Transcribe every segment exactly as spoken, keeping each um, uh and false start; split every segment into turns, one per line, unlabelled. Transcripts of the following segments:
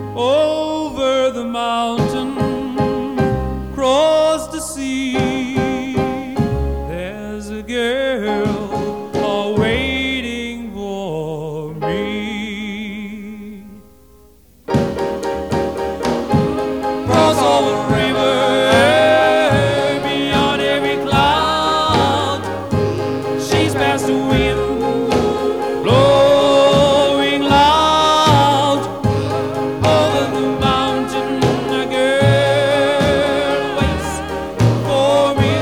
over the mountain, across the sea. There's a girl all waiting for me. Cross over the river, beyond every cloud. She's past the wind, blowing loud. Over the mountain, a girl waits for me.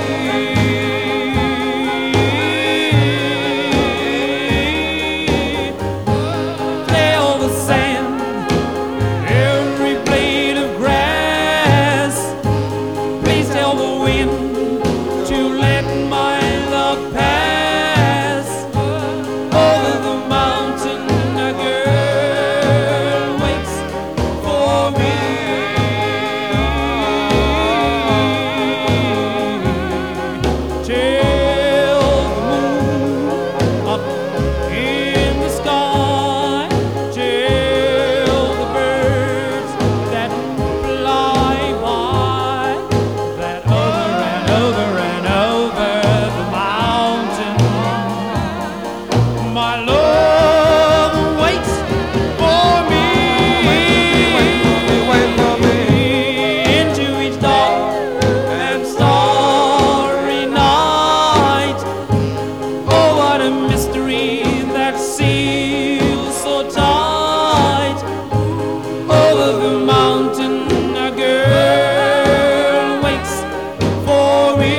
Play on the sand, every blade of grass. Please tell the wind to let my love pass. Over the mountain, a girl waits for me. Till the moon up in the sky, till the birds that fly by, that over and over and over the mountain, my love waits for me.
Wait for me.
Into each dark and starry night. Oh, what a mystery that seals so tight. Over the mountain, a girl waits for me.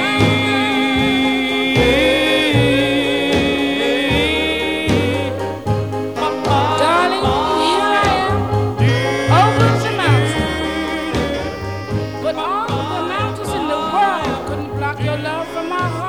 Darling, here I am, over the mountain. But all the mountains in the world couldn't block your love from my